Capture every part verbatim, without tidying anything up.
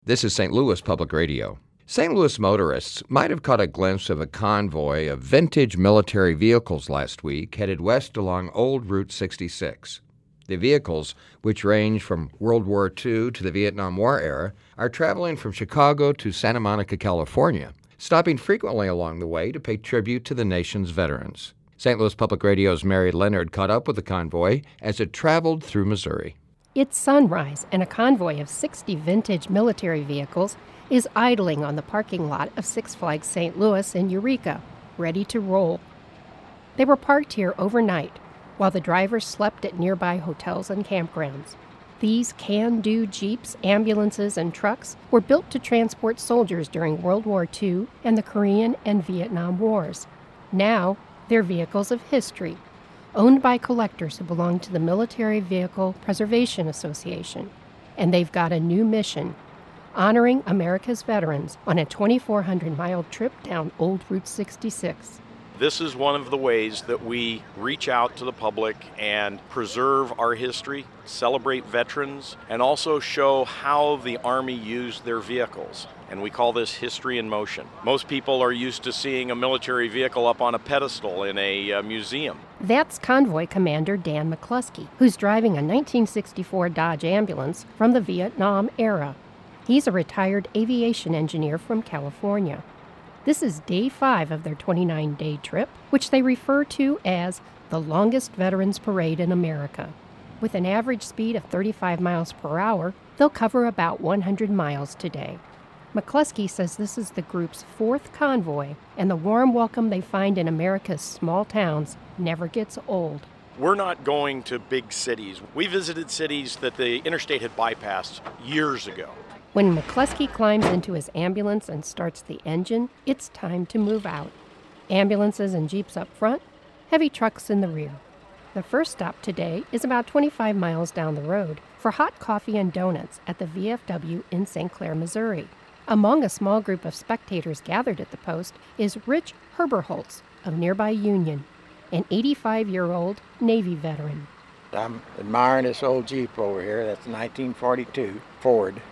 This is Saint Louis Public Radio. Saint Louis motorists might have caught a glimpse of a convoy of vintage military vehicles last week headed west along Old Route sixty-six. The vehicles, which range from World War Two to the Vietnam War era, are traveling from Chicago to Santa Monica, California, stopping frequently along the way to pay tribute to the nation's veterans. Saint Louis Public Radio's Mary Leonard caught up with the convoy as it traveled through Missouri. It's sunrise, and a convoy of sixty vintage military vehicles is idling on the parking lot of Six Flags Saint Louis in Eureka, ready to roll. They were parked here overnight, while the drivers slept at nearby hotels and campgrounds. These can-do Jeeps, ambulances, and trucks were built to transport soldiers during World War Two and the Korean and Vietnam Wars. Now, they're vehicles of history, owned by collectors who belong to the Military Vehicle Preservation Association. And they've got a new mission, honoring America's veterans on a twenty-four hundred mile trip down Old Route sixty-six. This is one of the ways that we reach out to the public and preserve our history, celebrate veterans, and also show how the Army used their vehicles. And we call this History in Motion. Most people are used to seeing a military vehicle up on a pedestal in a uh, museum. That's Convoy Commander Dan McCluskey, who's driving a nineteen sixty-four Dodge ambulance from the Vietnam era. He's a retired aviation engineer from California. This is day five of their twenty-nine day trip, which they refer to as the longest veterans parade in America. With an average speed of thirty-five miles per hour, they'll cover about one hundred miles today. McCluskey says this is the group's fourth convoy, and the warm welcome they find in America's small towns never gets old. We're not going to big cities. We visited cities that the interstate had bypassed years ago. When McCluskey climbs into his ambulance and starts the engine, it's time to move out. Ambulances and Jeeps up front, heavy trucks in the rear. The first stop today is about twenty-five miles down the road for hot coffee and donuts at the V F W in Saint Clair, Missouri. Among a small group of spectators gathered at the post is Rich Herberholtz of nearby Union, an eighty-five-year-old Navy veteran. I'm admiring this old Jeep over here. That's nineteen forty-two Ford.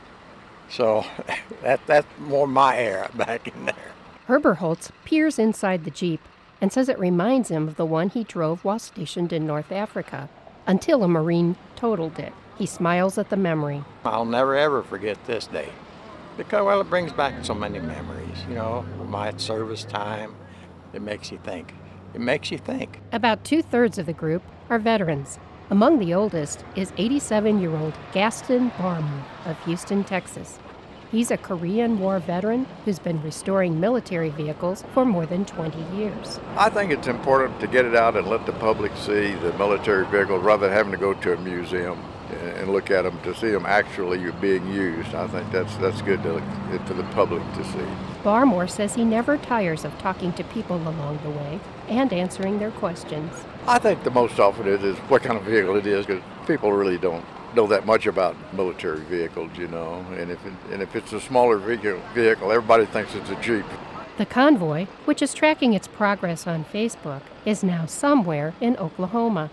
So that that's more my era back in there. Herberholtz peers inside the Jeep and says it reminds him of the one he drove while stationed in North Africa, until a Marine totaled it. He smiles at the memory. I'll never ever forget this day. Because, well, it brings back so many memories, you know, my service time. It makes you think. It makes you think. About two-thirds of the group are veterans. Among the oldest is eighty-seven-year-old Gaston Barmore of Houston, Texas. He's a Korean War veteran who's been restoring military vehicles for more than twenty years. I think it's important to get it out and let the public see the military vehicles rather than having to go to a museum and look at them, to see them actually being used. I think that's that's good to, for the public to see. Barmore says he never tires of talking to people along the way and answering their questions. I think the most often it is what kind of vehicle it is, because people really don't know that much about military vehicles, you know. And if it, and if it's a smaller vehicle, vehicle, everybody thinks it's a Jeep. The convoy, which is tracking its progress on Facebook, is now somewhere in Oklahoma.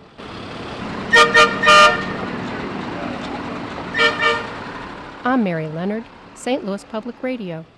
I'm Mary Leonard, Saint Louis Public Radio.